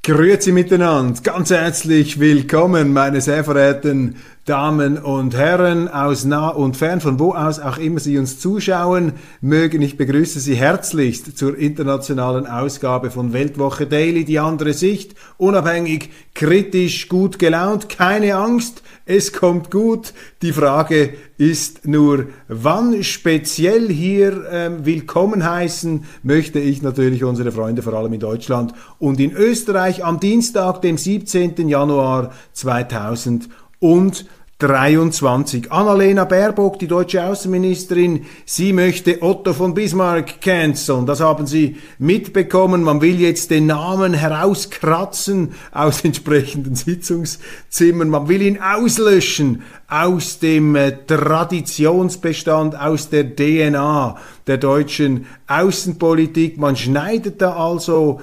Grüezi miteinander, ganz herzlich willkommen, meine sehr verehrten Damen und Herren aus nah und fern, von wo aus auch immer Sie uns zuschauen mögen. Ich begrüße Sie herzlichst zur internationalen Ausgabe von Weltwoche Daily, die andere Sicht, unabhängig, kritisch, gut gelaunt, keine Angst, es kommt gut. Die Frage ist nur, wann speziell hier willkommen heißen möchte ich natürlich unsere Freunde vor allem in Deutschland und in Österreich am Dienstag, dem 17. Januar 2023. Annalena Baerbock, die deutsche Außenministerin, sie möchte Otto von Bismarck canceln. Das haben Sie mitbekommen. Man will jetzt den Namen herauskratzen aus entsprechenden Sitzungszimmern. Man will ihn auslöschen aus dem Traditionsbestand, aus der DNA der deutschen Außenpolitik. Man schneidet da also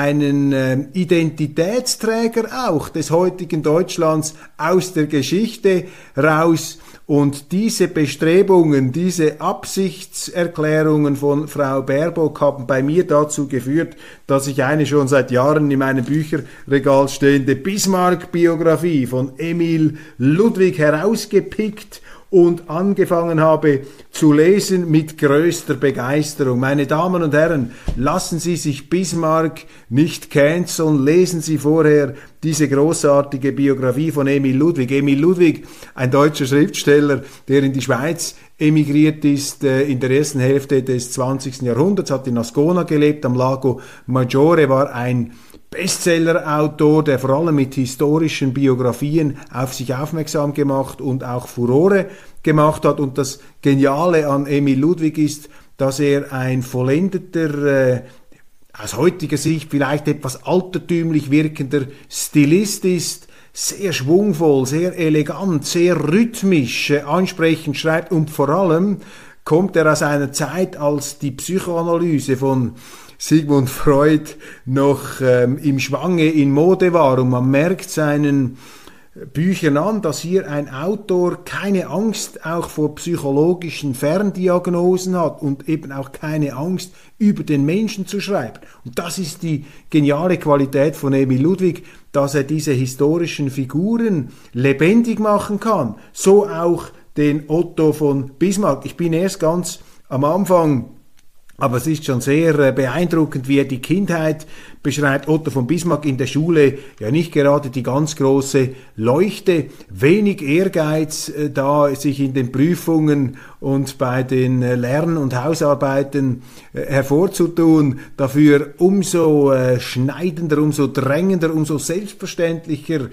einen Identitätsträger auch des heutigen Deutschlands aus der Geschichte raus. Und diese Bestrebungen, diese Absichtserklärungen von Frau Baerbock haben bei mir dazu geführt, dass ich eine schon seit Jahren in meinem Bücherregal stehende Bismarck-Biografie von Emil Ludwig herausgepickt und angefangen habe zu lesen mit größter Begeisterung. Meine Damen und Herren, lassen Sie sich Bismarck nicht canceln, lesen Sie vorher diese großartige Biografie von Emil Ludwig. Emil Ludwig, ein deutscher Schriftsteller, der in die Schweiz emigriert ist in der ersten Hälfte des 20. Jahrhunderts, hat in Ascona gelebt, am Lago Maggiore, war ein Bestseller-Autor, der vor allem mit historischen Biografien auf sich aufmerksam gemacht und auch Furore gemacht hat. Und das Geniale an Emil Ludwig ist, dass er ein vollendeter, aus heutiger Sicht vielleicht etwas altertümlich wirkender Stilist ist, sehr schwungvoll, sehr elegant, sehr rhythmisch, ansprechend schreibt und vor allem kommt er aus einer Zeit, als die Psychoanalyse von Sigmund Freud noch im Schwange in Mode war und man merkt seinen Büchern an, dass hier ein Autor keine Angst auch vor psychologischen Ferndiagnosen hat und eben auch keine Angst, über den Menschen zu schreiben. Und das ist die geniale Qualität von Emil Ludwig, dass er diese historischen Figuren lebendig machen kann. So auch den Otto von Bismarck. Ich bin erst ganz am Anfang, aber es ist schon sehr beeindruckend, wie er die Kindheit beschreibt. Otto von Bismarck in der Schule, ja nicht gerade die ganz große Leuchte, wenig Ehrgeiz da, sich in den Prüfungen und bei den Lern- und Hausarbeiten hervorzutun. Dafür umso schneidender, umso drängender, umso selbstverständlicher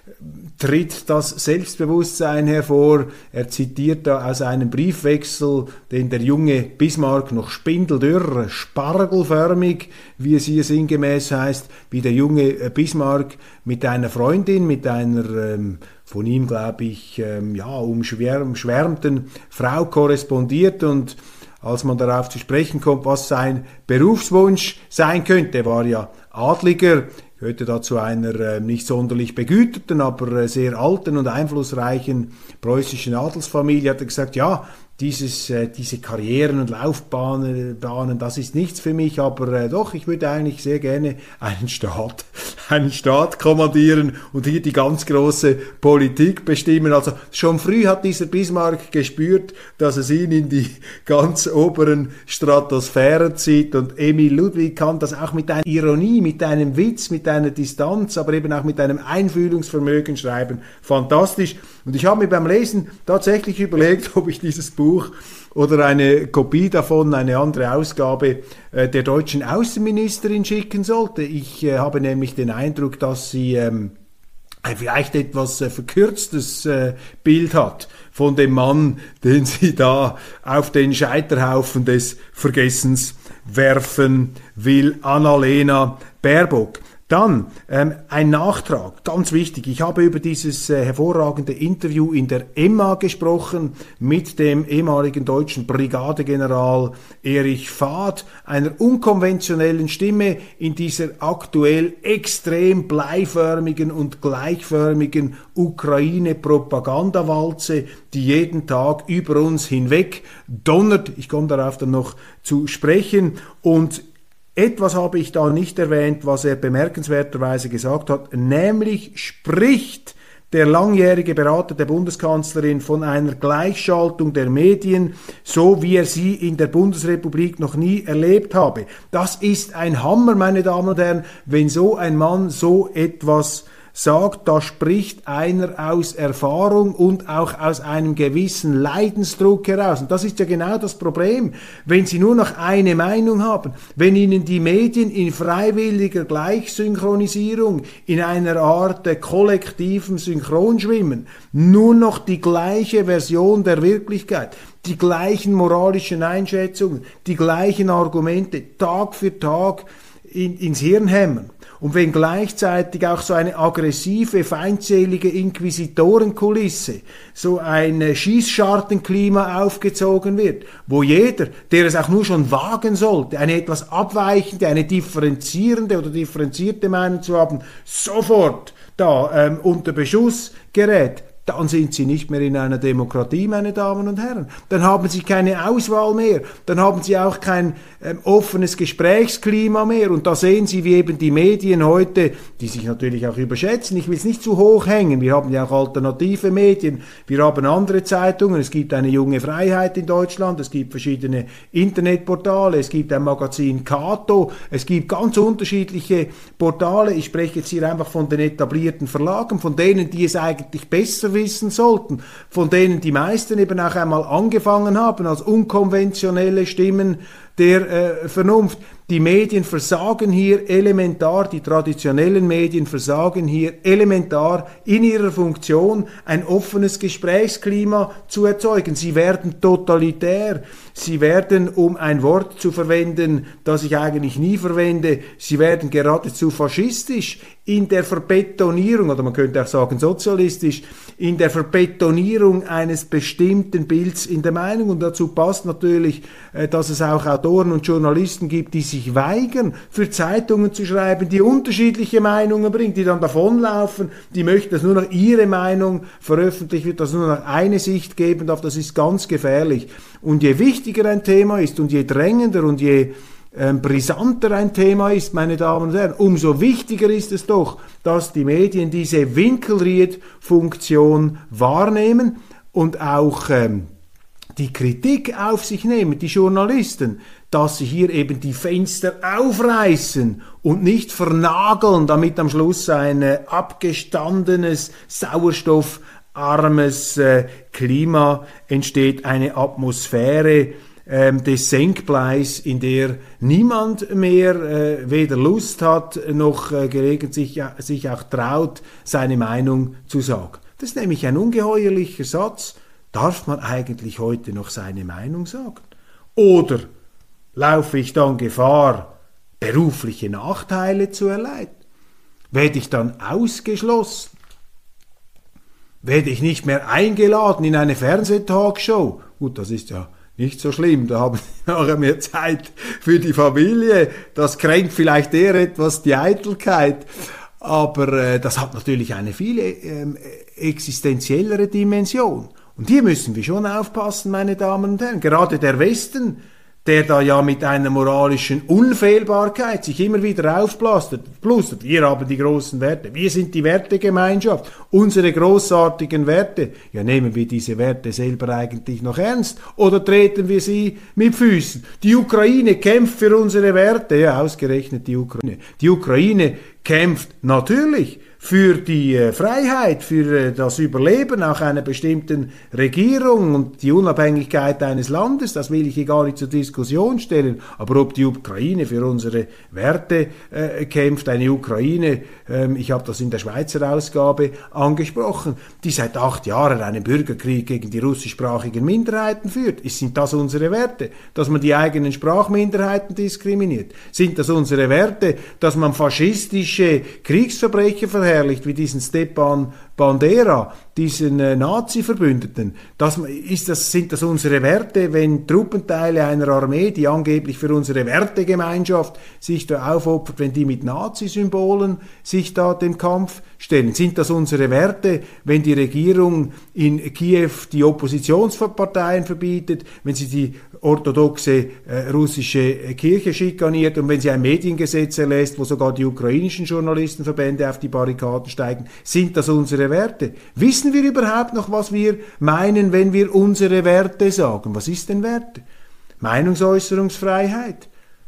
tritt das Selbstbewusstsein hervor. Er zitiert da aus einem Briefwechsel, den der junge Bismarck noch spindeldürr, spargelförmig, wie es hier sinngemäß heißt, wie der junge Bismarck mit einer Freundin, mit einer von ihm, glaube ich, umschwärmten Frau korrespondiert. Und als man darauf zu sprechen kommt, was sein Berufswunsch sein könnte, er war ja Adliger, gehörte da zu einer nicht sonderlich begüterten, aber sehr alten und einflussreichen preußischen Adelsfamilie, hat er gesagt, ja, diese Karrieren und Laufbahnen, das ist nichts für mich, aber doch, ich würde eigentlich sehr gerne einen Staat kommandieren und hier die ganz große Politik bestimmen. Also schon früh hat dieser Bismarck gespürt, dass es ihn in die ganz oberen Stratosphären zieht, und Emil Ludwig kann das auch mit einer Ironie, mit einem Witz, mit einer Distanz, aber eben auch mit einem Einfühlungsvermögen schreiben. Fantastisch. Und ich habe mir beim Lesen tatsächlich überlegt, ob ich dieses Buch oder eine Kopie davon, eine andere Ausgabe der deutschen Außenministerin schicken sollte. Ich habe nämlich den Eindruck, dass sie ein vielleicht etwas verkürztes Bild hat von dem Mann, den sie da auf den Scheiterhaufen des Vergessens werfen will, Annalena Baerbock. Dann ein Nachtrag, ganz wichtig. Ich habe über dieses hervorragende Interview in der Emma gesprochen mit dem ehemaligen deutschen Brigadegeneral Erich Fahd, einer unkonventionellen Stimme in dieser aktuell extrem bleiförmigen und gleichförmigen Ukraine-Propagandawalze, die jeden Tag über uns hinweg donnert. Ich komme darauf dann noch zu sprechen. Und Etwas habe ich da nicht erwähnt, was er bemerkenswerterweise gesagt hat, nämlich spricht der langjährige Berater der Bundeskanzlerin von einer Gleichschaltung der Medien, so wie er sie in der Bundesrepublik noch nie erlebt habe. Das ist ein Hammer, meine Damen und Herren, wenn so ein Mann so etwas sagt, da spricht einer aus Erfahrung und auch aus einem gewissen Leidensdruck heraus. Und das ist ja genau das Problem, wenn Sie nur noch eine Meinung haben, wenn Ihnen die Medien in freiwilliger Gleichsynchronisierung, in einer Art kollektiven Synchronschwimmen, nur noch die gleiche Version der Wirklichkeit, die gleichen moralischen Einschätzungen, die gleichen Argumente Tag für Tag ins Hirn hämmern. Und wenn gleichzeitig auch so eine aggressive, feindselige Inquisitorenkulisse, so ein Schießschartenklima aufgezogen wird, wo jeder, der es auch nur schon wagen sollte, eine etwas abweichende, eine differenzierende oder differenzierte Meinung zu haben, sofort da unter Beschuss gerät, dann sind Sie nicht mehr in einer Demokratie, meine Damen und Herren. Dann haben Sie keine Auswahl mehr. Dann haben Sie auch kein offenes Gesprächsklima mehr. Und da sehen Sie, wie eben die Medien heute, die sich natürlich auch überschätzen, ich will es nicht zu hoch hängen, wir haben ja auch alternative Medien, wir haben andere Zeitungen, es gibt eine junge Freiheit in Deutschland, es gibt verschiedene Internetportale, es gibt ein Magazin Kato, es gibt ganz unterschiedliche Portale. Ich spreche jetzt hier einfach von den etablierten Verlagen, von denen, die es eigentlich besser wissen sollten, von denen die meisten eben auch einmal angefangen haben als unkonventionelle Stimmen der Vernunft. Die Medien versagen hier elementar, die traditionellen Medien versagen hier elementar in ihrer Funktion, ein offenes Gesprächsklima zu erzeugen. Sie werden totalitär, sie werden, um ein Wort zu verwenden, das ich eigentlich nie verwende, sie werden geradezu faschistisch in der Verbetonierung, oder man könnte auch sagen sozialistisch, in der Verbetonierung eines bestimmten Bilds in der Meinung. Und dazu passt natürlich, dass es auch Autoren und Journalisten gibt, die sich weigern, für Zeitungen zu schreiben, die unterschiedliche Meinungen bringen, die dann davonlaufen, die möchten, dass nur noch ihre Meinung veröffentlicht wird, dass nur noch eine Sicht geben darf. Das ist ganz gefährlich. Und je wichtiger ein Thema ist und je drängender und je brisanter ein Thema ist, meine Damen und Herren, umso wichtiger ist es doch, dass die Medien diese Winkelried-Funktion wahrnehmen und auch die Kritik auf sich nehmen, die Journalisten, dass sie hier eben die Fenster aufreißen und nicht vernageln, damit am Schluss ein abgestandenes, sauerstoffarmes Klima entsteht, eine Atmosphäre des Senkbleis, in der niemand mehr weder Lust hat, noch gelegentlich sich auch traut, seine Meinung zu sagen. Das ist nämlich ein ungeheuerlicher Satz. Darf man eigentlich heute noch seine Meinung sagen? Oder laufe ich dann Gefahr, berufliche Nachteile zu erleiden? Werde ich dann ausgeschlossen? Werde ich nicht mehr eingeladen in eine Fernsehtalkshow? Gut, das ist ja nicht so schlimm, da haben Sie nachher mehr Zeit für die Familie. Das kränkt vielleicht eher etwas die Eitelkeit, aber das hat natürlich eine viel existenziellere Dimension. Und hier müssen wir schon aufpassen, meine Damen und Herren. Gerade der Westen, der da ja mit einer moralischen Unfehlbarkeit sich immer wieder aufblastert. Wir haben die großen Werte, wir sind die Wertegemeinschaft, unsere großartigen Werte. Ja, nehmen wir diese Werte selber eigentlich noch ernst oder treten wir sie mit Füßen? Die Ukraine kämpft für unsere Werte, ja, ausgerechnet die Ukraine. Die Ukraine kämpft natürlich für die Freiheit, für das Überleben auch einer bestimmten Regierung und die Unabhängigkeit eines Landes, das will ich hier gar nicht zur Diskussion stellen. Aber ob die Ukraine für unsere Werte kämpft, eine Ukraine, ich habe das in der Schweizer Ausgabe angesprochen, die seit 8 Jahren einen Bürgerkrieg gegen die russischsprachigen Minderheiten führt. Sind das unsere Werte, dass man die eigenen Sprachminderheiten diskriminiert? Sind das unsere Werte, dass man faschistische Kriegsverbrecher verherrlicht, wie diesen Stepan Bandera, diesen Nazi-Verbündeten? Sind das unsere Werte, wenn Truppenteile einer Armee, die angeblich für unsere Wertegemeinschaft sich da aufopfert, wenn die mit Nazi-Symbolen sich da dem Kampf stellen? Sind das unsere Werte, wenn die Regierung in Kiew die Oppositionsparteien verbietet, wenn sie die orthodoxe russische Kirche schikaniert und wenn sie ein Mediengesetz erlässt, wo sogar die ukrainischen Journalistenverbände auf die Barrikaden steigen, sind das unsere Werte? Wissen wir überhaupt noch, was wir meinen, wenn wir unsere Werte sagen? Was ist denn Werte? Meinungsäußerungsfreiheit,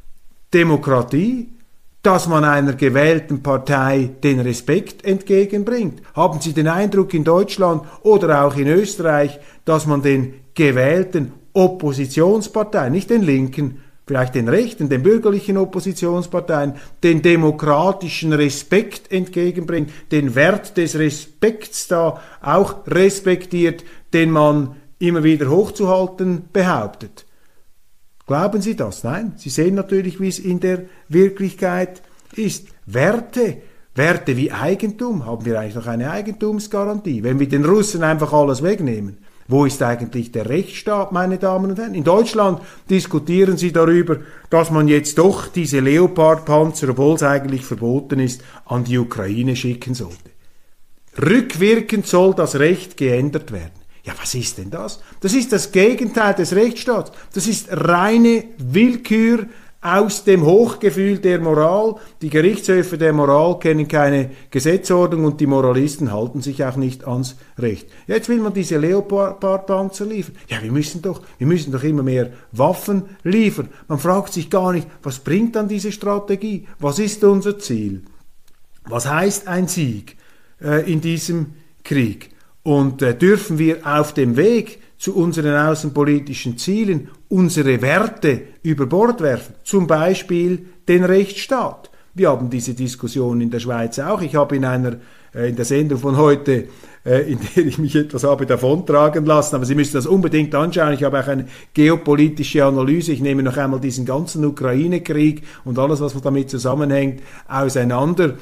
Demokratie, dass man einer gewählten Partei den Respekt entgegenbringt. Haben Sie den Eindruck in Deutschland oder auch in Österreich, dass man den gewählten Oppositionsparteien, nicht den Linken, vielleicht den rechten, den bürgerlichen Oppositionsparteien, den demokratischen Respekt entgegenbringt, den Wert des Respekts da auch respektiert, den man immer wieder hochzuhalten behauptet? Glauben Sie das? Nein, Sie sehen natürlich, wie es in der Wirklichkeit ist. Werte wie Eigentum, haben wir eigentlich noch eine Eigentumsgarantie? Wenn wir den Russen einfach alles wegnehmen, wo ist eigentlich der Rechtsstaat, meine Damen und Herren? In Deutschland diskutieren Sie darüber, dass man jetzt doch diese Leopard-Panzer, obwohl es eigentlich verboten ist, an die Ukraine schicken sollte. Rückwirkend soll das Recht geändert werden. Ja, was ist denn das? Das ist das Gegenteil des Rechtsstaats. Das ist reine Willkür aus dem Hochgefühl der Moral. Die Gerichtshöfe der Moral kennen keine Gesetzordnung und die Moralisten halten sich auch nicht ans Recht. Jetzt will man diese Leopard-Panzer liefern. Ja, wir müssen doch immer mehr Waffen liefern. Man fragt sich gar nicht, was bringt dann diese Strategie? Was ist unser Ziel? Was heißt ein Sieg in diesem Krieg? Und dürfen wir auf dem Weg zu unseren außenpolitischen Zielen unsere Werte über Bord werfen? Zum Beispiel den Rechtsstaat. Wir haben diese Diskussion in der Schweiz auch. Ich habe in der Sendung von heute, in der ich mich etwas habe davontragen lassen, aber Sie müssen das unbedingt anschauen. Ich habe auch eine geopolitische Analyse. Ich nehme noch einmal diesen ganzen Ukraine-Krieg und alles, was damit zusammenhängt, auseinander.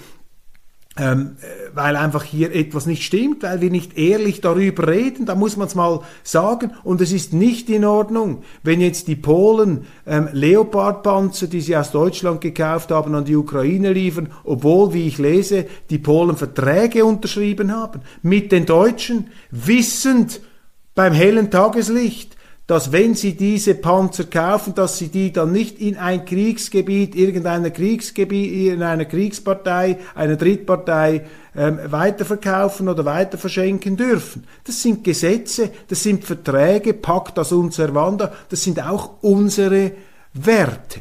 Weil einfach hier etwas nicht stimmt, weil wir nicht ehrlich darüber reden, da muss man es mal sagen. Und es ist nicht in Ordnung, wenn jetzt die Polen Leopard-Panzer, die sie aus Deutschland gekauft haben, an die Ukraine liefern, obwohl, wie ich lese, die Polen Verträge unterschrieben haben mit den Deutschen, wissend beim hellen Tageslicht, dass wenn sie diese Panzer kaufen, dass sie die dann nicht in ein Kriegsgebiet, in einer Kriegspartei, einer Drittpartei weiterverkaufen oder weiter verschenken dürfen. Das sind Gesetze, das sind Verträge, Pacta sunt servanda, das sind auch unsere Werte.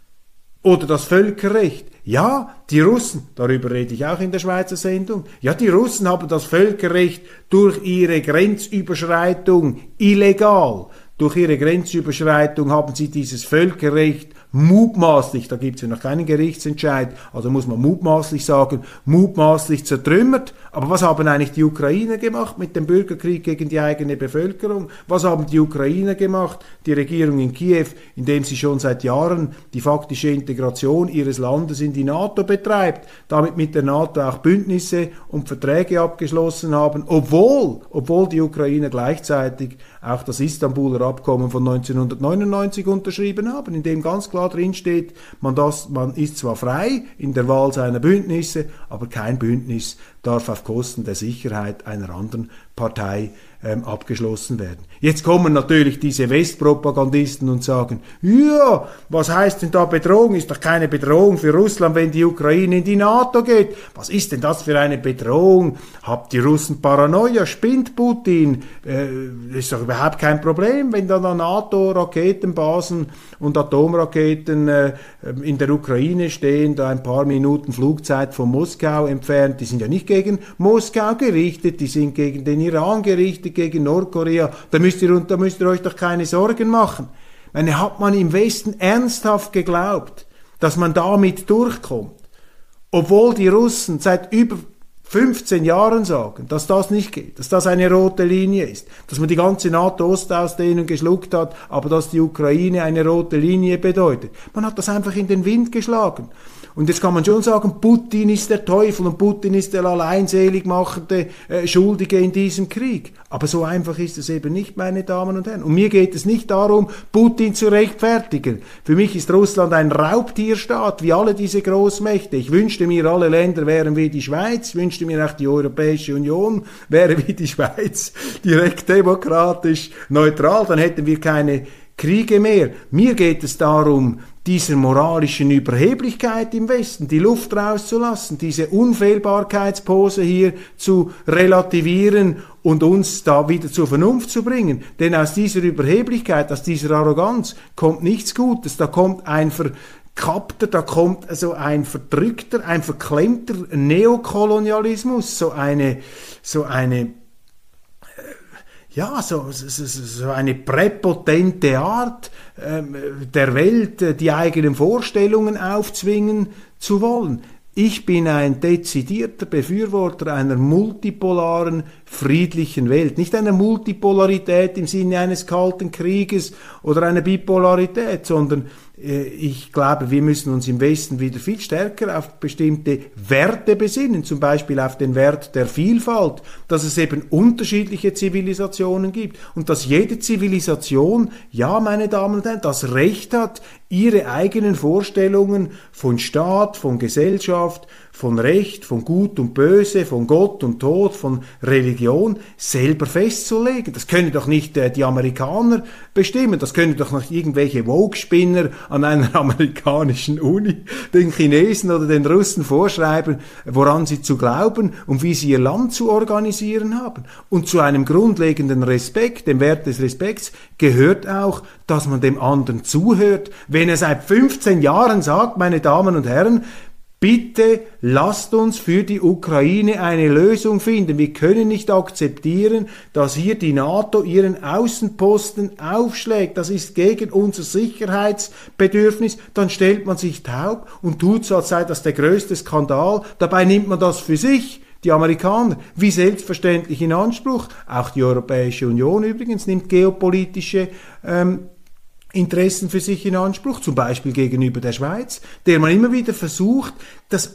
Oder das Völkerrecht. Ja, die Russen, darüber rede ich auch in der Schweizer Sendung, ja, die Russen haben das Völkerrecht durch ihre Grenzüberschreitung illegal. Durch ihre Grenzüberschreitung haben sie dieses Völkerrecht mutmaßlich, da gibt es ja noch keinen Gerichtsentscheid, also muss man mutmaßlich sagen, mutmaßlich zertrümmert. Aber was haben eigentlich die Ukrainer gemacht mit dem Bürgerkrieg gegen die eigene Bevölkerung? Was haben die Ukrainer gemacht, die Regierung in Kiew, indem sie schon seit Jahren die faktische Integration ihres Landes in die NATO betreibt, damit mit der NATO auch Bündnisse und Verträge abgeschlossen haben, obwohl die Ukrainer gleichzeitig auch das Istanbuler Abkommen von 1999 unterschrieben haben, in dem ganz klar drin steht, man ist zwar frei in der Wahl seiner Bündnisse, aber kein Bündnis darf auf Kosten der Sicherheit einer anderen Partei abgeschlossen werden. Jetzt kommen natürlich diese Westpropagandisten und sagen, ja, was heißt denn da Bedrohung? Ist doch keine Bedrohung für Russland, wenn die Ukraine in die NATO geht. Was ist denn das für eine Bedrohung? Habt die Russen Paranoia? Spinnt Putin? Ist doch überhaupt kein Problem, wenn dann NATO-Raketenbasen und Atomraketen in der Ukraine stehen, da ein paar Minuten Flugzeit von Moskau entfernt. Die sind ja nicht gegen Moskau gerichtet, die sind gegen den Iran gerichtet, gegen Nordkorea, da müsst ihr euch doch keine Sorgen machen. Hat man im Westen ernsthaft geglaubt, dass man damit durchkommt, obwohl die Russen seit über 15 Jahren sagen, dass das nicht geht, dass das eine rote Linie ist, dass man die ganze NATO-Ostausdehnung geschluckt hat, aber dass die Ukraine eine rote Linie bedeutet. Man hat das einfach in den Wind geschlagen. Und jetzt kann man schon sagen, Putin ist der Teufel und Putin ist der alleinselig machende Schuldige in diesem Krieg. Aber so einfach ist es eben nicht, meine Damen und Herren. Und mir geht es nicht darum, Putin zu rechtfertigen. Für mich ist Russland ein Raubtierstaat, wie alle diese Großmächte. Ich wünschte mir, alle Länder wären wie die Schweiz, ich wünschte mir auch die Europäische Union wäre wie die Schweiz, direkt demokratisch neutral. Dann hätten wir keine Kriege mehr. Mir geht es darum, dieser moralischen Überheblichkeit im Westen die Luft rauszulassen, diese Unfehlbarkeitspose hier zu relativieren und uns da wieder zur Vernunft zu bringen. Denn aus dieser Überheblichkeit, aus dieser Arroganz kommt nichts Gutes. Da kommt ein verkappter, da kommt so ein verdrückter, ein verklemmter Neokolonialismus, so eine präpotente Art der Welt, die eigenen Vorstellungen aufzwingen zu wollen. Ich bin ein dezidierter Befürworter einer multipolaren, friedlichen Welt. Nicht einer Multipolarität im Sinne eines Kalten Krieges oder einer Bipolarität, sondern ich glaube, wir müssen uns im Westen wieder viel stärker auf bestimmte Werte besinnen, zum Beispiel auf den Wert der Vielfalt, dass es eben unterschiedliche Zivilisationen gibt und dass jede Zivilisation, ja, meine Damen und Herren, das Recht hat, ihre eigenen Vorstellungen von Staat, von Gesellschaft, von Recht, von Gut und Böse, von Gott und Tod, von Religion selber festzulegen. Das können doch nicht die Amerikaner bestimmen, das können doch nicht irgendwelche Woke-Spinner an einer amerikanischen Uni den Chinesen oder den Russen vorschreiben, woran sie zu glauben und wie sie ihr Land zu organisieren haben. Und zu einem grundlegenden Respekt, dem Wert des Respekts, gehört auch, dass man dem anderen zuhört. Wenn er seit 15 Jahren sagt, meine Damen und Herren, bitte lasst uns für die Ukraine eine Lösung finden. Wir können nicht akzeptieren, dass hier die NATO ihren Außenposten aufschlägt. Das ist gegen unser Sicherheitsbedürfnis. Dann stellt man sich taub und tut so, als sei das der größte Skandal. Dabei nimmt man das für sich, die Amerikaner, wie selbstverständlich in Anspruch. Auch die Europäische Union übrigens nimmt geopolitische Interessen für sich in Anspruch, zum Beispiel gegenüber der Schweiz, der man immer wieder versucht, das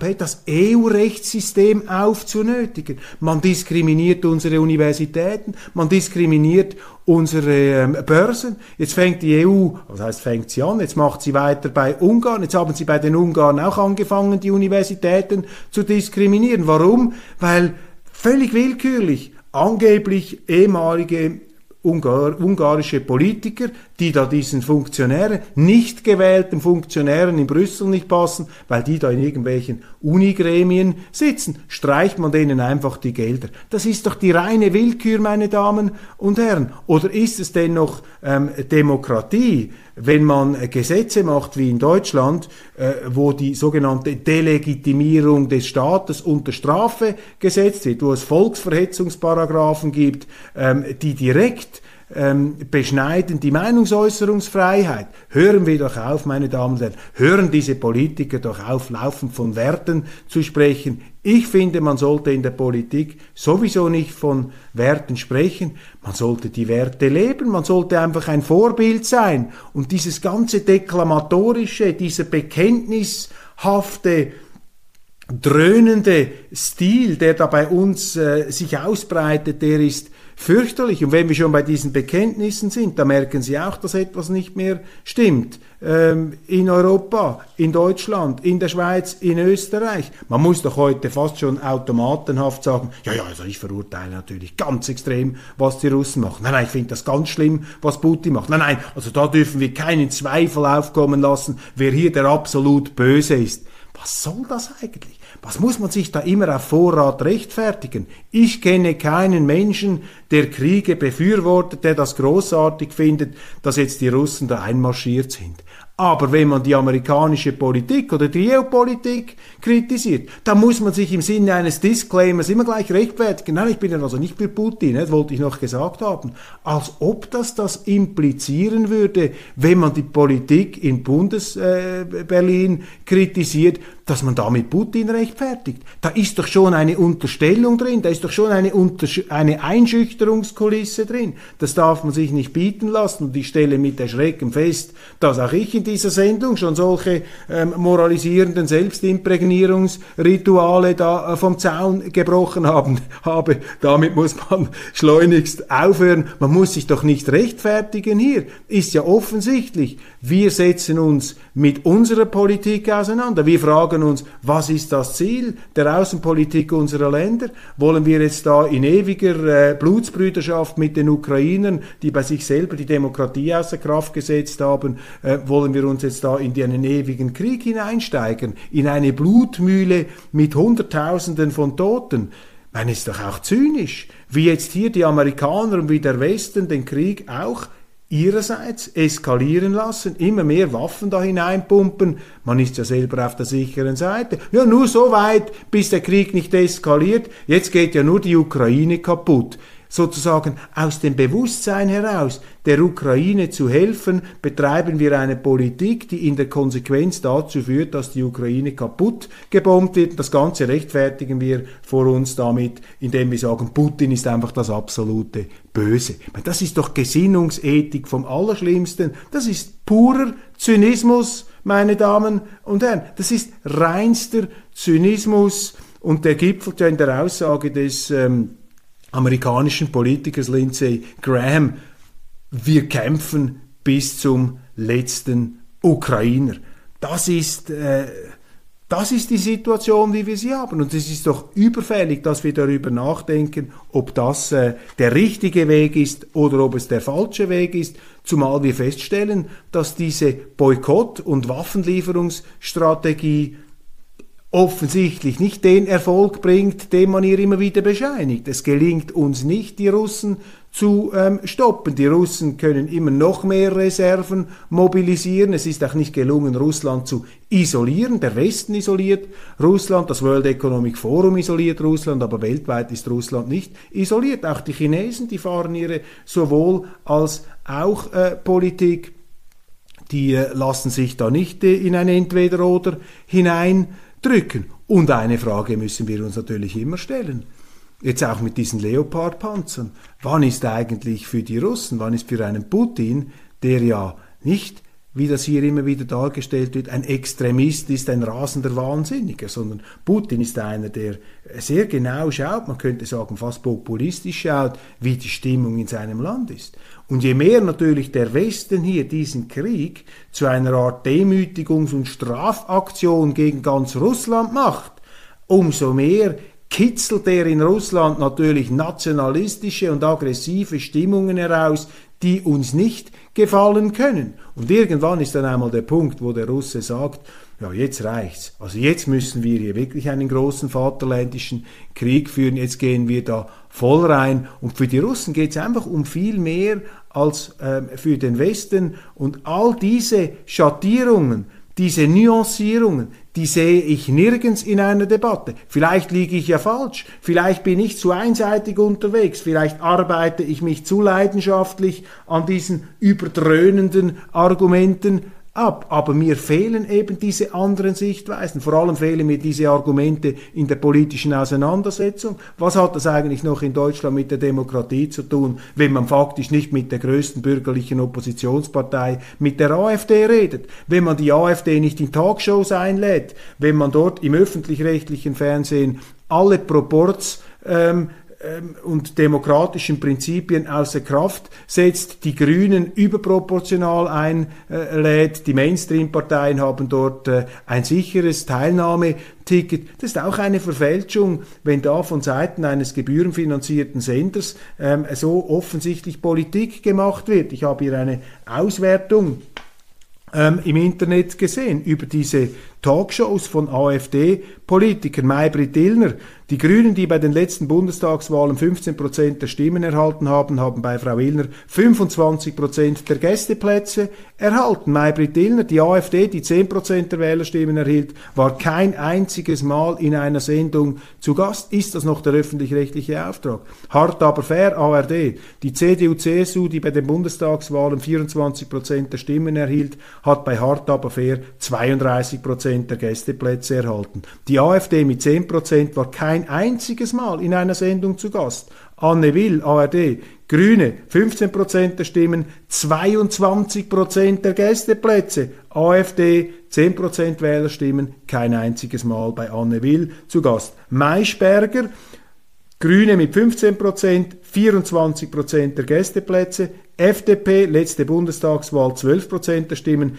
EU-Rechtssystem aufzunötigen. Man diskriminiert unsere Universitäten, man diskriminiert unsere Börsen. Jetzt fängt die EU, was heißt fängt sie an, jetzt macht sie weiter bei Ungarn, jetzt haben sie bei den Ungarn auch angefangen, die Universitäten zu diskriminieren. Warum? Weil völlig willkürlich angeblich ehemalige ungarische Politiker, die da diesen Funktionären, nicht gewählten Funktionären in Brüssel nicht passen, weil die da in irgendwelchen Unigremien sitzen, streicht man denen einfach die Gelder. Das ist doch die reine Willkür, meine Damen und Herren. Oder ist es denn noch Demokratie, wenn man Gesetze macht wie in Deutschland, wo die sogenannte Delegitimierung des Staates unter Strafe gesetzt wird, wo es Volksverhetzungsparagraphen gibt, die direkt beschneiden die Meinungsäußerungsfreiheit. Hören wir doch auf, meine Damen und Herren, hören diese Politiker doch auf, laufend von Werten zu sprechen. Ich finde, man sollte in der Politik sowieso nicht von Werten sprechen, man sollte die Werte leben, man sollte einfach ein Vorbild sein. Und dieses ganze Deklamatorische, dieser bekenntnishafte, dröhnende Stil, der da bei uns sich ausbreitet, der ist fürchterlich. Und wenn wir schon bei diesen Bekenntnissen sind, da merken Sie auch, dass etwas nicht mehr stimmt. In Europa, in Deutschland, in der Schweiz, in Österreich. Man muss doch heute fast schon automatenhaft sagen, also ich verurteile natürlich ganz extrem, was die Russen machen. Nein, ich finde das ganz schlimm, was Putin macht. Nein, also da dürfen wir keinen Zweifel aufkommen lassen, wer hier der absolut Böse ist. Was soll das eigentlich? Was muss man sich da immer auf Vorrat rechtfertigen? Ich kenne keinen Menschen, der Kriege befürwortet, der das großartig findet, dass jetzt die Russen da einmarschiert sind. Aber wenn man die amerikanische Politik oder die Geopolitik kritisiert, dann muss man sich im Sinne eines Disclaimers immer gleich rechtfertigen. Nein, ich bin ja also nicht für Putin, das wollte ich noch gesagt haben. Als ob das implizieren würde, wenn man die Politik in Berlin kritisiert, dass man damit Putin rechtfertigt. Da ist doch schon eine Unterstellung drin, da ist doch schon eine Einschüchterungskulisse drin. Das darf man sich nicht bieten lassen. Und ich stelle mit Erschrecken fest, dass auch ich in dieser Sendung schon solche moralisierenden Selbstimprägnierungsrituale da vom Zaun gebrochen habe. Damit muss man schleunigst aufhören. Man muss sich doch nicht rechtfertigen hier. Ist ja offensichtlich. Wir setzen uns mit unserer Politik auseinander. Wir fragen fragen uns, was ist das Ziel der Außenpolitik unserer Länder? Wollen wir jetzt da in ewiger Blutsbrüderschaft mit den Ukrainern, die bei sich selber die Demokratie außer Kraft gesetzt haben, wollen wir uns jetzt da in einen ewigen Krieg hineinsteigern, in eine Blutmühle mit Hunderttausenden von Toten? Ich meine, ist doch auch zynisch, wie jetzt hier die Amerikaner und wie der Westen den Krieg auch ihrerseits eskalieren lassen, immer mehr Waffen da hineinpumpen. Man ist ja selber auf der sicheren Seite. Ja, nur so weit, bis der Krieg nicht eskaliert. Jetzt geht ja nur die Ukraine kaputt. Sozusagen aus dem Bewusstsein heraus, der Ukraine zu helfen, betreiben wir eine Politik, die in der Konsequenz dazu führt, dass die Ukraine kaputt gebombt wird. Das Ganze rechtfertigen wir vor uns damit, indem wir sagen, Putin ist einfach das absolute Böse. Das ist doch Gesinnungsethik vom Allerschlimmsten. Das ist purer Zynismus, meine Damen und Herren. Das ist reinster Zynismus und der gipfelt ja in der Aussage des amerikanischen Politikers Lindsey Graham: Wir kämpfen bis zum letzten Ukrainer. Das ist die Situation, wie wir sie haben. Und es ist doch überfällig, dass wir darüber nachdenken, ob das der richtige Weg ist oder ob es der falsche Weg ist, zumal wir feststellen, dass diese Boykott- und Waffenlieferungsstrategie offensichtlich nicht den Erfolg bringt, den man ihr immer wieder bescheinigt. Es gelingt uns nicht, die Russen zu stoppen. Die Russen können immer noch mehr Reserven mobilisieren. Es ist auch nicht gelungen, Russland zu isolieren. Der Westen isoliert Russland, das World Economic Forum isoliert Russland, aber weltweit ist Russland nicht isoliert. Auch die Chinesen, die fahren ihre sowohl als auch Politik. Die lassen sich da nicht in ein Entweder-Oder hineindrücken. Und eine Frage müssen wir uns natürlich immer stellen. Jetzt auch mit diesen Leopard-Panzern. Wann ist eigentlich für die Russen, wann ist für einen Putin, der ja nicht, wie das hier immer wieder dargestellt wird, ein Extremist ist, ein rasender Wahnsinniger, sondern Putin ist einer, der sehr genau schaut, man könnte sagen fast populistisch schaut, wie die Stimmung in seinem Land ist. Und je mehr natürlich der Westen hier diesen Krieg zu einer Art Demütigungs- und Strafaktion gegen ganz Russland macht, umso mehr kitzelt er in Russland natürlich nationalistische und aggressive Stimmungen heraus, die uns nicht gefallen können. Und irgendwann ist dann einmal der Punkt, wo der Russe sagt, ja, jetzt reicht's. Also jetzt müssen wir hier wirklich einen großen vaterländischen Krieg führen, jetzt gehen wir da voll rein. Und für die Russen geht es einfach um viel mehr als für den Westen. Und all diese Schattierungen, diese Nuancierungen, die sehe ich nirgends in einer Debatte. Vielleicht liege ich ja falsch, vielleicht bin ich zu einseitig unterwegs, vielleicht arbeite ich mich zu leidenschaftlich an diesen überdröhnenden Argumenten ab. Aber mir fehlen eben diese anderen Sichtweisen. Vor allem fehlen mir diese Argumente in der politischen Auseinandersetzung. Was hat das eigentlich noch in Deutschland mit der Demokratie zu tun, wenn man faktisch nicht mit der größten bürgerlichen Oppositionspartei, mit der AfD redet? Wenn man die AfD nicht in Talkshows einlädt, wenn man dort im öffentlich-rechtlichen Fernsehen alle Proports und demokratischen Prinzipien außer Kraft setzt, die Grünen überproportional einlädt, die Mainstream-Parteien haben dort ein sicheres Teilnahmeticket. Das ist auch eine Verfälschung, wenn da von Seiten eines gebührenfinanzierten Senders so offensichtlich Politik gemacht wird. Ich habe hier eine Auswertung im Internet gesehen über diese Talkshows von AfD-Politikern. Maybrit Illner, die Grünen, die bei den letzten Bundestagswahlen 15% der Stimmen erhalten haben, haben bei Frau Illner 25% der Gästeplätze erhalten. Maybrit Illner, die AfD, die 10% der Wählerstimmen erhielt, war kein einziges Mal in einer Sendung zu Gast. Ist das noch der öffentlich-rechtliche Auftrag? Hart aber fair, ARD. Die CDU-CSU, die bei den Bundestagswahlen 24% der Stimmen erhielt, hat bei Hart aber fair 32% der Gästeplätze erhalten. Die AfD mit 10% war kein einziges Mal in einer Sendung zu Gast. Anne Will, ARD, Grüne, 15% der Stimmen, 22% der Gästeplätze. AfD, 10% Wählerstimmen, kein einziges Mal bei Anne Will zu Gast. Maischberger, Grüne mit 15%, 24% der Gästeplätze, FDP, letzte Bundestagswahl 12% der Stimmen,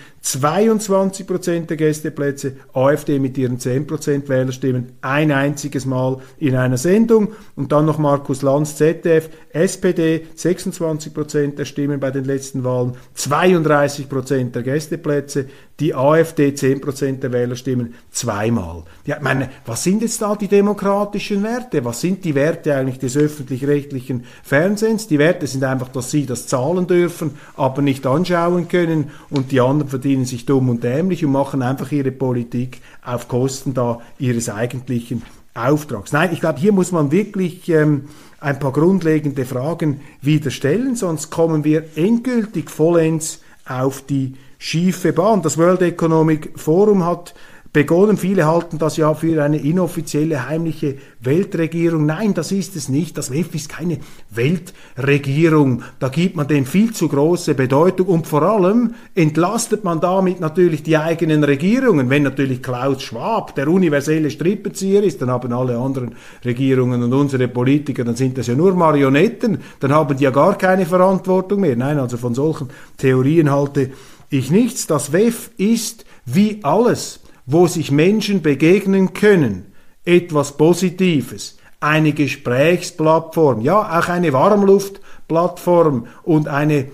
22% der Gästeplätze, AfD mit ihren 10% Wählerstimmen, ein einziges Mal in einer Sendung. Und dann noch Markus Lanz, ZDF, SPD, 26% der Stimmen bei den letzten Wahlen, 32% der Gästeplätze, die AfD 10% der Wählerstimmen, zweimal. Ja, ich meine, was sind jetzt da die demokratischen Werte? Was sind die Werte eigentlich des öffentlich-rechtlichen Fernsehens? Die Werte sind einfach, dass sie das zahlen dürfen, aber nicht anschauen können, und die anderen verdienen sich dumm und dämlich und machen einfach ihre Politik auf Kosten da ihres eigentlichen Auftrags. Nein, ich glaube, hier muss man wirklich ein paar grundlegende Fragen wieder stellen, sonst kommen wir endgültig vollends auf die schiefe Bahn. Das World Economic Forum hat begonnen. Viele halten das ja für eine inoffizielle, heimliche Weltregierung. Nein, das ist es nicht. Das WEF ist keine Weltregierung. Da gibt man dem viel zu große Bedeutung und vor allem entlastet man damit natürlich die eigenen Regierungen. Wenn natürlich Klaus Schwab der universelle Strippenzieher ist, dann haben alle anderen Regierungen und unsere Politiker, dann sind das ja nur Marionetten, dann haben die ja gar keine Verantwortung mehr. Nein, also von solchen Theorien halte ich nichts. Das WEF ist wie alles, wo sich Menschen begegnen können, etwas Positives, eine Gesprächsplattform, ja, auch eine Warmluftplattform und eine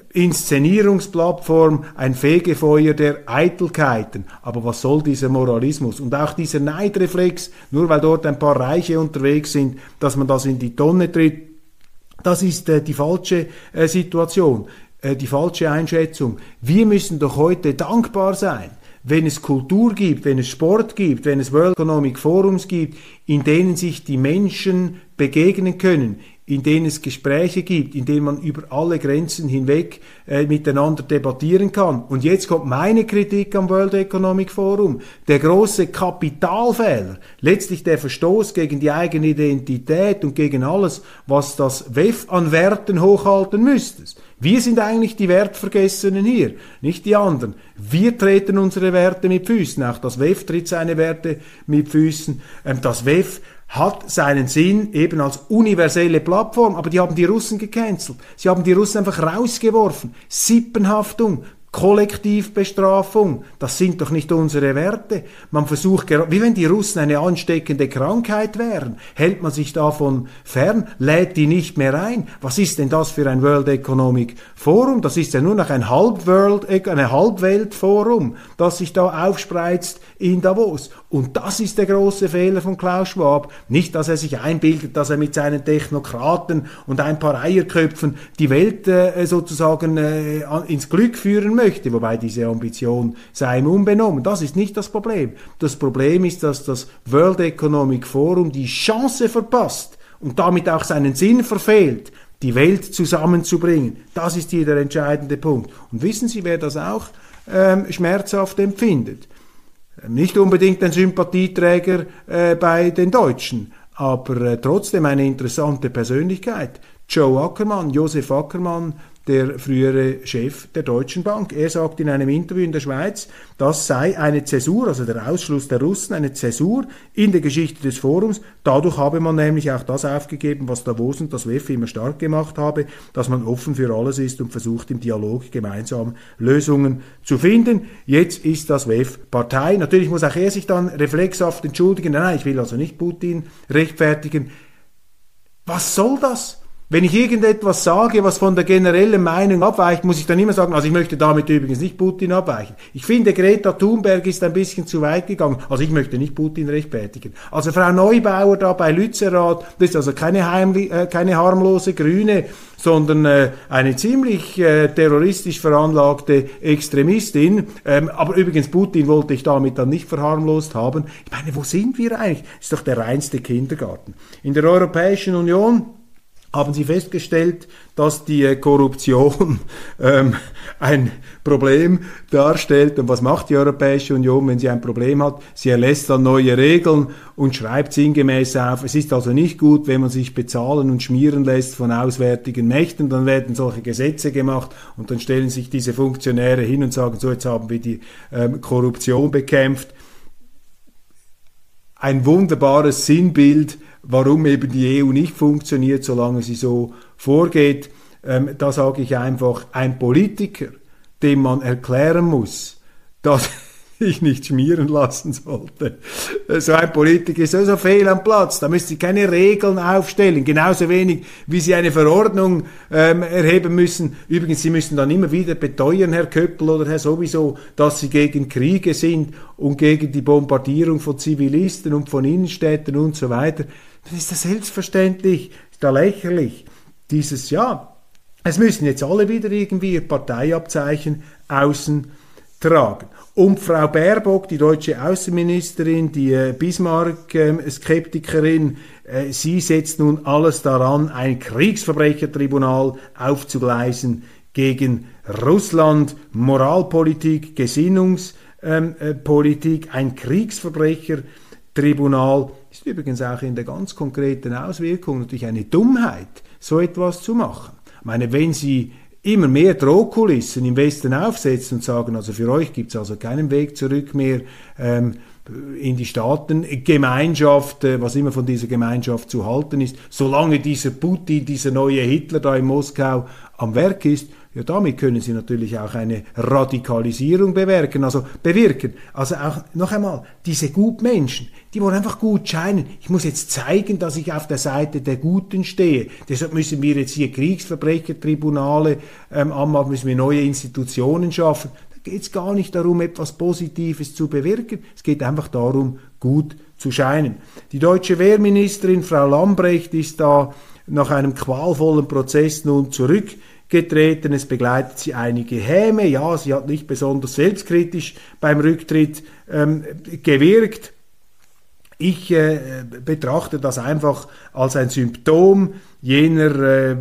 Inszenierungsplattform, ein Fegefeuer der Eitelkeiten. Aber was soll dieser Moralismus und auch dieser Neidreflex, nur weil dort ein paar Reiche unterwegs sind, dass man das in die Tonne tritt? Das ist die falsche Situation, die falsche Einschätzung. Wir müssen doch heute dankbar sein, wenn es Kultur gibt, wenn es Sport gibt, wenn es World Economic Forums gibt, in denen sich die Menschen begegnen können, in denen es Gespräche gibt, in denen man über alle Grenzen hinweg miteinander debattieren kann. Und jetzt kommt meine Kritik am World Economic Forum. Der große Kapitalfehler, letztlich der Verstoß gegen die eigene Identität und gegen alles, was das WEF an Werten hochhalten müsste. Wir sind eigentlich die Wertvergessenen hier, nicht die anderen. Wir treten unsere Werte mit Füßen, auch das WEF tritt seine Werte mit Füßen. Das WEF hat seinen Sinn eben als universelle Plattform, aber die haben die Russen gecancelt. Sie haben die Russen einfach rausgeworfen. Sippenhaftung, Kollektivbestrafung, das sind doch nicht unsere Werte. Man versucht, wie wenn die Russen eine ansteckende Krankheit wären, hält man sich davon fern, lädt die nicht mehr ein. Was ist denn das für ein World Economic Forum? Das ist ja nur noch ein Halbweltforum, das sich da aufspreizt in Davos. Und das ist der große Fehler von Klaus Schwab. Nicht, dass er sich einbildet, dass er mit seinen Technokraten und ein paar Eierköpfen die Welt sozusagen ins Glück führen möchte, wobei diese Ambition sei ihm unbenommen. Das ist nicht das Problem. Das Problem ist, dass das World Economic Forum die Chance verpasst und damit auch seinen Sinn verfehlt, die Welt zusammenzubringen. Das ist hier der entscheidende Punkt. Und wissen Sie, wer das auch schmerzhaft empfindet? Nicht unbedingt ein Sympathieträger bei den Deutschen, aber trotzdem eine interessante Persönlichkeit. Josef Ackermann, der frühere Chef der Deutschen Bank. Er sagt in einem Interview in der Schweiz, das sei eine Zäsur, also der Ausschluss der Russen, eine Zäsur in der Geschichte des Forums. Dadurch habe man nämlich auch das aufgegeben, was Davos und das WEF immer stark gemacht habe, dass man offen für alles ist und versucht im Dialog gemeinsam Lösungen zu finden. Jetzt ist das WEF Partei. Natürlich muss auch er sich dann reflexhaft entschuldigen. Nein, ich will also nicht Putin rechtfertigen. Was soll das? Wenn ich irgendetwas sage, was von der generellen Meinung abweicht, muss ich dann immer sagen, also ich möchte damit übrigens nicht Putin abweichen. Ich finde, Greta Thunberg ist ein bisschen zu weit gegangen. Also ich möchte nicht Putin rechtfertigen. Also Frau Neubauer da bei Lützerath, das ist also keine harmlose Grüne, sondern eine ziemlich terroristisch veranlagte Extremistin. Aber übrigens, Putin wollte ich damit dann nicht verharmlost haben. Ich meine, wo sind wir eigentlich? Das ist doch der reinste Kindergarten. In der Europäischen Union haben Sie festgestellt, dass die Korruption ein Problem darstellt. Und was macht die Europäische Union, wenn sie ein Problem hat? Sie erlässt dann neue Regeln und schreibt sinngemäß auf, es ist also nicht gut, wenn man sich bezahlen und schmieren lässt von auswärtigen Mächten. Dann werden solche Gesetze gemacht und dann stellen sich diese Funktionäre hin und sagen, so, jetzt haben wir die Korruption bekämpft. Ein wunderbares Sinnbild, warum eben die EU nicht funktioniert, solange sie so vorgeht. Da sage ich einfach, ein Politiker, dem man erklären muss, dass ich nicht schmieren lassen sollte. So ein Politiker ist so fehl am Platz. Da müssen Sie keine Regeln aufstellen. Genauso wenig, wie Sie eine Verordnung erheben müssen. Übrigens, Sie müssen dann immer wieder beteuern, Herr Köppel oder Herr sowieso, dass Sie gegen Kriege sind und gegen die Bombardierung von Zivilisten und von Innenstädten und so weiter. Dann ist das selbstverständlich, ist da lächerlich. Es müssen jetzt alle wieder irgendwie ihr Parteiabzeichen außen tragen. Und Frau Baerbock, die deutsche Außenministerin, die Bismarck-Skeptikerin, sie setzt nun alles daran, ein Kriegsverbrechertribunal aufzugleisen gegen Russland, Moralpolitik, Gesinnungspolitik, ein Kriegsverbrechertribunal ist übrigens auch in der ganz konkreten Auswirkung natürlich eine Dummheit, so etwas zu machen. Ich meine, wenn Sie immer mehr Drohkulissen im Westen aufsetzen und sagen, also für euch gibt es also keinen Weg zurück mehr in die Staatengemeinschaft, was immer von dieser Gemeinschaft zu halten ist, solange dieser Putin, dieser neue Hitler da in Moskau am Werk ist, ja, damit können Sie natürlich auch eine Radikalisierung bewirken. Also auch noch einmal, diese Gutmenschen, die wollen einfach gut scheinen. Ich muss jetzt zeigen, dass ich auf der Seite der Guten stehe. Deshalb müssen wir jetzt hier Kriegsverbrechertribunale anmachen, müssen wir neue Institutionen schaffen. Da geht es gar nicht darum, etwas Positives zu bewirken. Es geht einfach darum, gut zu scheinen. Die deutsche Wehrministerin, Frau Lambrecht, ist da nach einem qualvollen Prozess nun zurückgetreten. Es begleitet sie einige Häme. Ja, sie hat nicht besonders selbstkritisch beim Rücktritt gewirkt. Ich betrachte das einfach als ein Symptom jener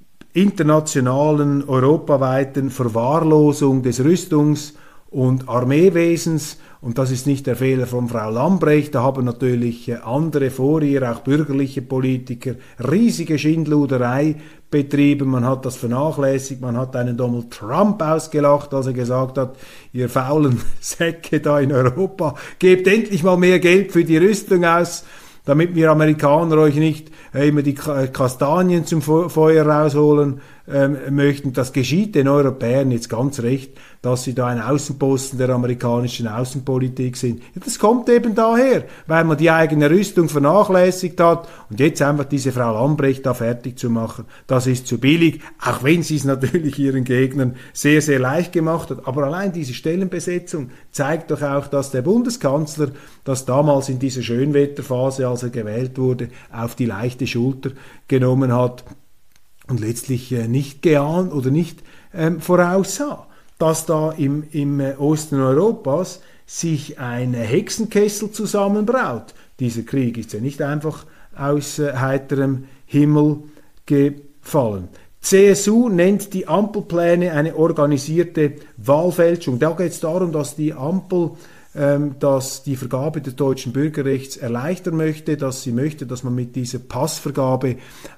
internationalen, europaweiten Verwahrlosung des Rüstungs- und Armeewesens. Und das ist nicht der Fehler von Frau Lambrecht, da haben natürlich andere vor ihr, auch bürgerliche Politiker, riesige Schindluderei betrieben. Man hat das vernachlässigt, man hat einen Donald Trump ausgelacht, als er gesagt hat, ihr faulen Säcke da in Europa, gebt endlich mal mehr Geld für die Rüstung aus, damit wir Amerikaner euch nicht immer die Kastanien zum Feuer rausholen möchten. Das geschieht den Europäern jetzt ganz recht, dass sie da ein Außenposten der amerikanischen Außenpolitik sind. Ja, das kommt eben daher, weil man die eigene Rüstung vernachlässigt hat und jetzt einfach diese Frau Lambrecht da fertig zu machen, das ist zu billig, auch wenn sie es natürlich ihren Gegnern sehr, sehr leicht gemacht hat. Aber allein diese Stellenbesetzung zeigt doch auch, dass der Bundeskanzler das damals in dieser Schönwetterphase, als er gewählt wurde, auf die leichte Schulter genommen hat und letztlich nicht geahnt oder nicht voraussah, dass da im Osten Europas sich ein Hexenkessel zusammenbraut. Dieser Krieg ist ja nicht einfach aus heiterem Himmel gefallen. CSU nennt die Ampelpläne eine organisierte Wahlfälschung. Da geht es darum, dass die Ampel dass die Vergabe des deutschen Bürgerrechts erleichtern möchte, dass sie möchte, dass man mit dieser Passvergabe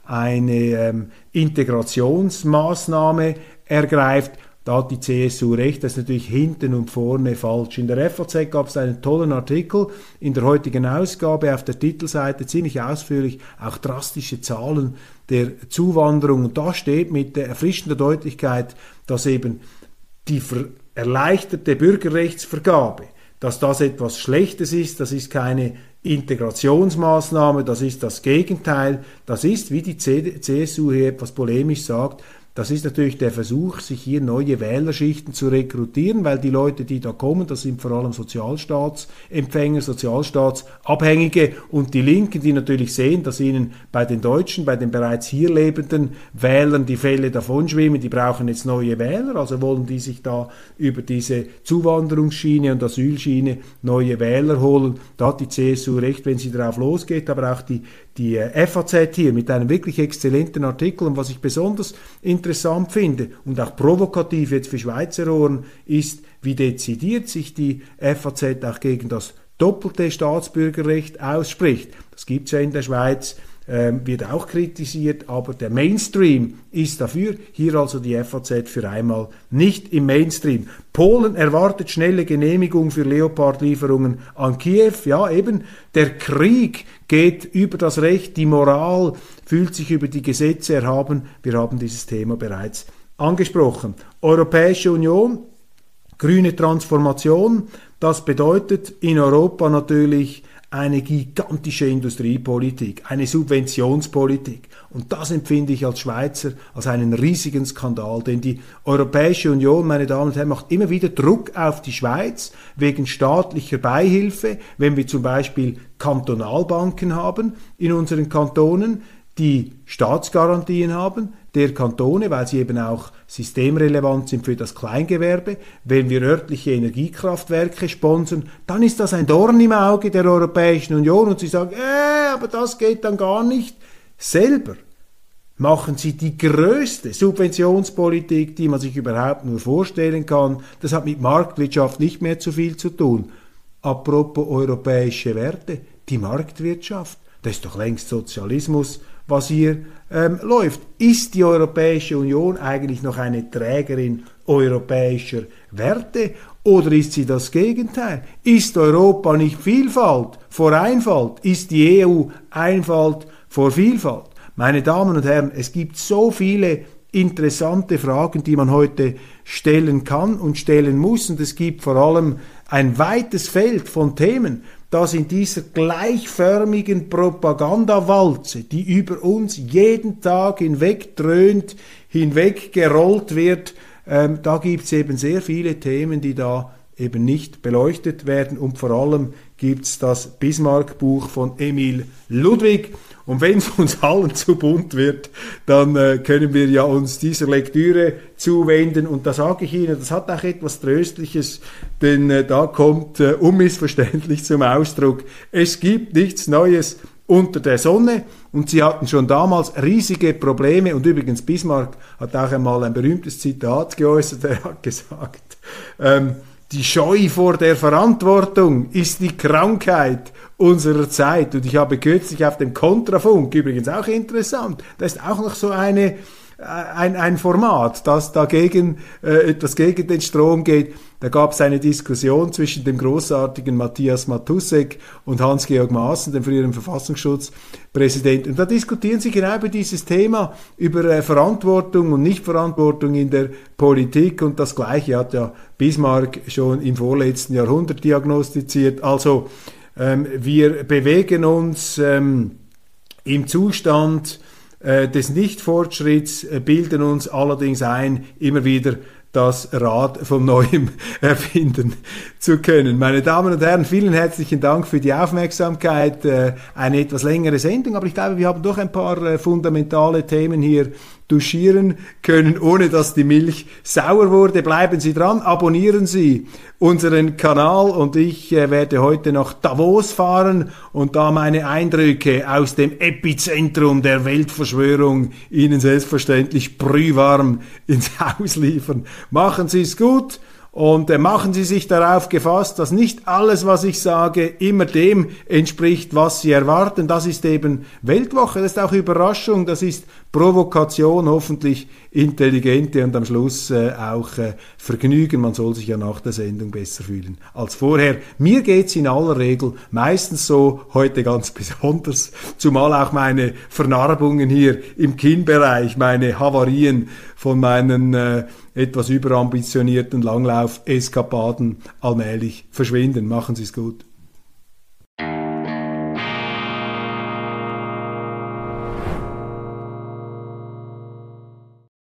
eine Integrationsmaßnahme ergreift. Da hat die CSU recht, das ist natürlich hinten und vorne falsch. In der FAZ gab es einen tollen Artikel in der heutigen Ausgabe auf der Titelseite, ziemlich ausführlich, auch drastische Zahlen der Zuwanderung. Und da steht mit erfrischender Deutlichkeit, dass eben die erleichterte Bürgerrechtsvergabe, dass das etwas Schlechtes ist, das ist keine Integrationsmaßnahme, das ist das Gegenteil, das ist, wie die CSU hier etwas polemisch sagt, das ist natürlich der Versuch, sich hier neue Wählerschichten zu rekrutieren, weil die Leute, die da kommen, das sind vor allem Sozialstaatsempfänger, Sozialstaatsabhängige und die Linken, die natürlich sehen, dass ihnen bei den Deutschen, bei den bereits hier lebenden Wählern die Fälle davonschwimmen, die brauchen jetzt neue Wähler, also wollen die sich da über diese Zuwanderungsschiene und Asylschiene neue Wähler holen. Da hat die CSU recht, wenn sie darauf losgeht, aber auch die FAZ hier mit einem wirklich exzellenten Artikel. Und was ich besonders interessant finde und auch provokativ jetzt für Schweizer Ohren ist, wie dezidiert sich die FAZ auch gegen das doppelte Staatsbürgerrecht ausspricht. Das gibt es ja in der Schweiz. wird auch kritisiert, aber der Mainstream ist dafür. Hier also die FAZ für einmal nicht im Mainstream. Polen erwartet schnelle Genehmigung für Leopard-Lieferungen an Kiew. Ja, eben, der Krieg geht über das Recht, die Moral fühlt sich über die Gesetze erhaben. Wir haben dieses Thema bereits angesprochen. Europäische Union, grüne Transformation, das bedeutet in Europa natürlich eine gigantische Industriepolitik, eine Subventionspolitik. Und das empfinde ich als Schweizer als einen riesigen Skandal, denn die Europäische Union, meine Damen und Herren, macht immer wieder Druck auf die Schweiz wegen staatlicher Beihilfe, wenn wir zum Beispiel Kantonalbanken haben in unseren Kantonen, die Staatsgarantien haben der Kantone, weil sie eben auch systemrelevant sind für das Kleingewerbe. Wenn wir örtliche Energiekraftwerke sponsern, dann ist das ein Dorn im Auge der Europäischen Union und sie sagen, aber das geht dann gar nicht. Selber machen sie die größte Subventionspolitik, die man sich überhaupt nur vorstellen kann. Das hat mit Marktwirtschaft nicht mehr zu viel zu tun. Apropos europäische Werte, die Marktwirtschaft, das ist doch längst Sozialismus, was hier läuft. Ist die Europäische Union eigentlich noch eine Trägerin europäischer Werte oder ist sie das Gegenteil? Ist Europa nicht Vielfalt vor Einfalt? Ist die EU Einfalt vor Vielfalt? Meine Damen und Herren, es gibt so viele interessante Fragen, die man heute stellen kann und stellen muss, und es gibt vor allem ein weites Feld von Themen, das in dieser gleichförmigen Propagandawalze, die über uns jeden Tag hinweg dröhnt, hinweg gerollt wird, da gibt es eben sehr viele Themen, die da eben nicht beleuchtet werden, und vor allem gibt es das Bismarck-Buch von Emil Ludwig. Und wenn es uns allen zu bunt wird, dann können wir ja uns dieser Lektüre zuwenden. Und da sage ich Ihnen, das hat auch etwas Tröstliches, denn da kommt unmissverständlich zum Ausdruck, es gibt nichts Neues unter der Sonne. Und sie hatten schon damals riesige Probleme. Und übrigens, Bismarck hat auch einmal ein berühmtes Zitat geäußert. Er hat gesagt, die Scheu vor der Verantwortung ist die Krankheit unserer Zeit. Und ich habe kürzlich auf dem Kontrafunk, übrigens auch interessant, da ist auch noch so ein Format, das dagegen etwas gegen den Strom geht. Da gab es eine Diskussion zwischen dem großartigen Matthias Matussek und Hans-Georg Maaßen, dem früheren Verfassungsschutzpräsidenten. Und da diskutieren sie genau über dieses Thema, über Verantwortung und Nichtverantwortung in der Politik. Und das Gleiche hat ja Bismarck schon im vorletzten Jahrhundert diagnostiziert. Also wir bewegen uns im Zustand des Nichtfortschritts, bilden uns allerdings ein, immer wieder das Rad von Neuem erfinden zu können. Meine Damen und Herren, vielen herzlichen Dank für die Aufmerksamkeit. Eine etwas längere Sendung, aber ich glaube, wir haben doch ein paar fundamentale Themen hier duschieren können, ohne dass die Milch sauer wurde. Bleiben Sie dran, abonnieren Sie unseren Kanal, und ich werde heute nach Davos fahren und da meine Eindrücke aus dem Epizentrum der Weltverschwörung Ihnen selbstverständlich brühwarm ins Haus liefern. Machen Sie es gut. Und machen Sie sich darauf gefasst, dass nicht alles, was ich sage, immer dem entspricht, was Sie erwarten. Das ist eben Weltwoche, das ist auch Überraschung, das ist Provokation, hoffentlich intelligente und am Schluss auch Vergnügen. Man soll sich ja nach der Sendung besser fühlen als vorher. Mir geht's in aller Regel meistens so, heute ganz besonders, zumal auch meine Vernarbungen hier im Kinnbereich, meine Havarien von meinen etwas überambitionierten Langlauf-Eskapaden allmählich verschwinden. Machen Sie es gut.